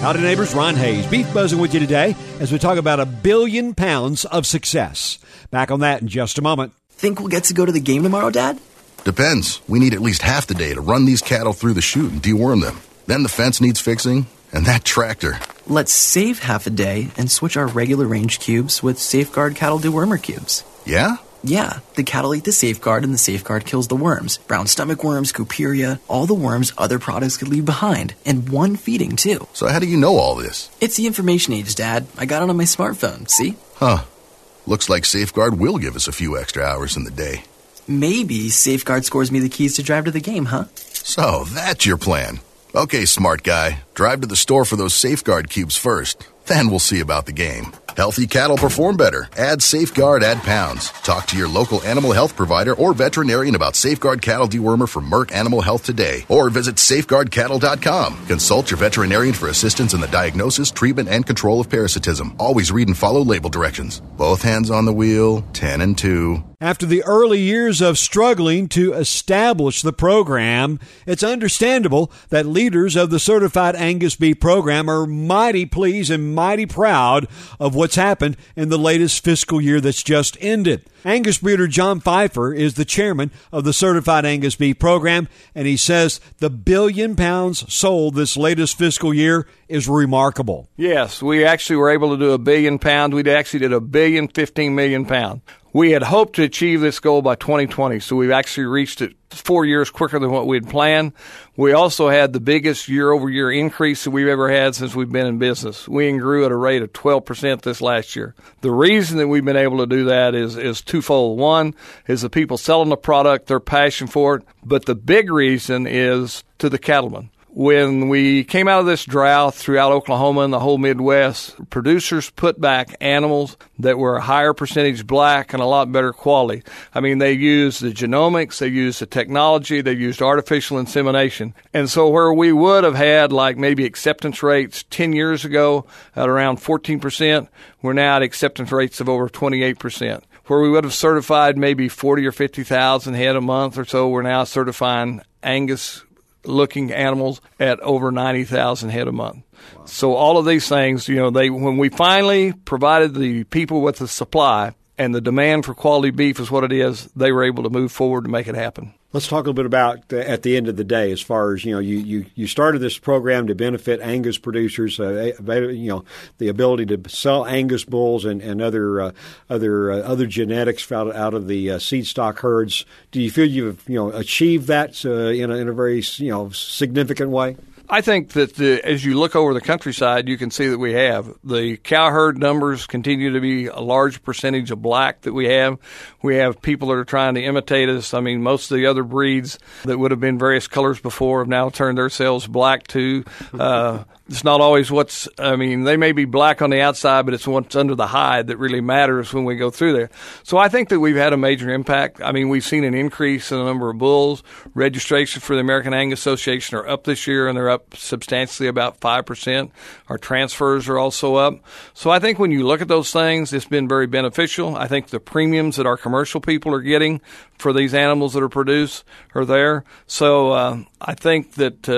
Howdy, neighbors. Ron Hayes, Beef Buzzing with you today as we talk about 1 billion pounds of success. Back on that in just a moment. Think we'll get to go to the game tomorrow, Dad? Depends. We need at least half the day to run these cattle through the chute and deworm them. Then the fence needs fixing, and that tractor. Let's save half a day and switch our regular range cubes with Safeguard cattle dewormer cubes. Yeah? Yeah, the cattle eat the Safeguard and the Safeguard kills the worms. Brown stomach worms, Cuperia, all the worms other products could leave behind. And one feeding, too. So how do you know all this? It's the information age, Dad. I got it on my smartphone, see? Huh. Looks like Safeguard will give us a few extra hours in the day. Maybe Safeguard scores me the keys to drive to the game, huh? So that's your plan. Okay, smart guy. Drive to the store for those Safeguard cubes first. Then we'll see about the game. Healthy cattle perform better. Add Safeguard, add pounds. Talk to your local animal health provider or veterinarian about Safeguard Cattle Dewormer from Merck Animal Health today. Or visit safeguardcattle.com. Consult your veterinarian for assistance in the diagnosis, treatment, and control of parasitism. Always read and follow label directions. Both hands on the wheel, 10 and 2. After the early years of struggling to establish the program, it's understandable that leaders of the Certified Angus Beef program are mighty pleased and mighty proud of what's happened in the latest fiscal year that's just ended. Angus breeder John Pfeiffer is the chairman of the Certified Angus Beef program, and he says the 1 billion pounds sold this latest fiscal year is remarkable. Yes, we actually were able to do 1 billion pounds. We actually did 1,015 million pounds. We had hoped to achieve this goal by 2020, so we've actually reached it 4 years quicker than what we had planned. We also had the biggest year-over-year increase that we've ever had since we've been in business. We grew at a rate of 12% this last year. The reason that we've been able to do that is twofold. One is the people selling the product, their passion for it, but the big reason is to the cattlemen. When we came out of this drought throughout Oklahoma and the whole Midwest, producers put back animals that were a higher percentage black and a lot better quality. I mean, they used the genomics, they used the technology, they used artificial insemination. And so where we would have had like maybe acceptance rates 10 years ago at around 14%, we're now at acceptance rates of over 28%. Where we would have certified maybe 40 or 50,000 head a month or so, we're now certifying Angus looking animals at over 90,000 head a month. Wow. So all of these things, when we finally provided the people with the supply and the demand for quality beef is what it is, they were able to move forward to make it happen. Let's talk a little bit about at the end of the day, as far as you started this program to benefit Angus producers, the ability to sell Angus bulls and other genetics out of the seed stock herds. Do you feel you've achieved that in a very significant way? I think that as you look over the countryside, you can see that we have. The cow herd numbers continue to be a large percentage of black that we have. We have people that are trying to imitate us. I mean, most of the other breeds that would have been various colors before have now turned themselves black too. It's not always they may be black on the outside, but it's what's under the hide that really matters when we go through there. So I think that we've had a major impact. I mean, we've seen an increase in the number of bulls. Registration for the American Angus Association are up this year, and they're up substantially about 5%. Our transfers are also up. So I think when you look at those things, it's been very beneficial. I think the premiums that our commercial people are getting for these animals that are produced are there. So I think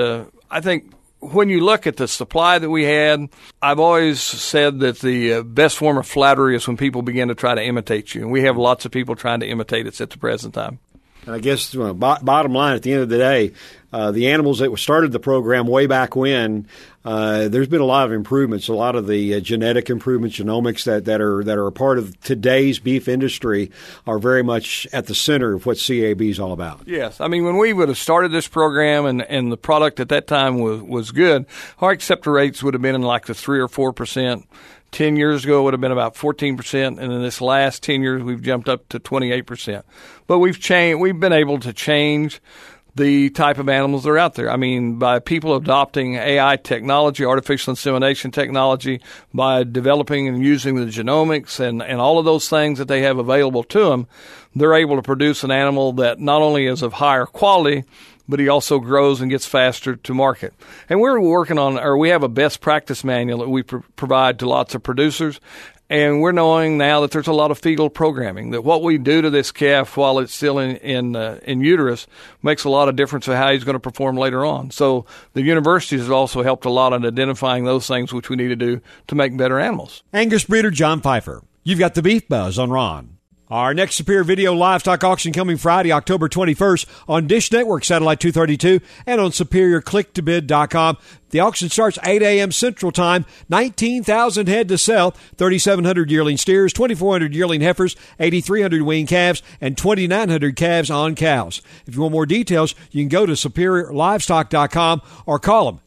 when you look at the supply that we had, I've always said that the best form of flattery is when people begin to try to imitate you. And we have lots of people trying to imitate us at the present time. I guess bottom line, at the end of the day, the animals that started the program way back when, there's been a lot of improvements, a lot of the genetic improvements, genomics that are a part of today's beef industry are very much at the center of what CAB is all about. Yes. I mean, when we would have started this program and the product at that time was good, our acceptor rates would have been in like the 3 or 4%. 10 years ago, it would have been about 14%, and in this last 10 years, we've jumped up to 28%. But we've been able to change the type of animals that are out there. I mean, by people adopting AI technology, artificial insemination technology, by developing and using the genomics and all of those things that they have available to them, they're able to produce an animal that not only is of higher quality, but he also grows and gets faster to market. And we have a best practice manual that we provide to lots of producers. And we're knowing now that there's a lot of fetal programming, that what we do to this calf while it's still in uterus makes a lot of difference to how he's going to perform later on. So the universities has also helped a lot in identifying those things which we need to do to make better animals. Angus breeder John Pfeiffer. You've got the Beef Buzz on Ron. Our next Superior Video livestock auction coming Friday, October 21st on Dish Network Satellite 232 and on SuperiorClickToBid.com. The auction starts 8 a.m. Central Time. 19,000 head to sell, 3,700 yearling steers, 2,400 yearling heifers, 8,300 weaned calves, and 2,900 calves on cows. If you want more details, you can go to SuperiorLivestock.com or call them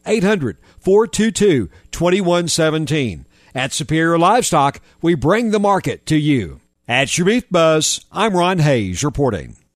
800-422-2117. At Superior Livestock, we bring the market to you. At your Beef Buzz, I'm Ron Hayes reporting.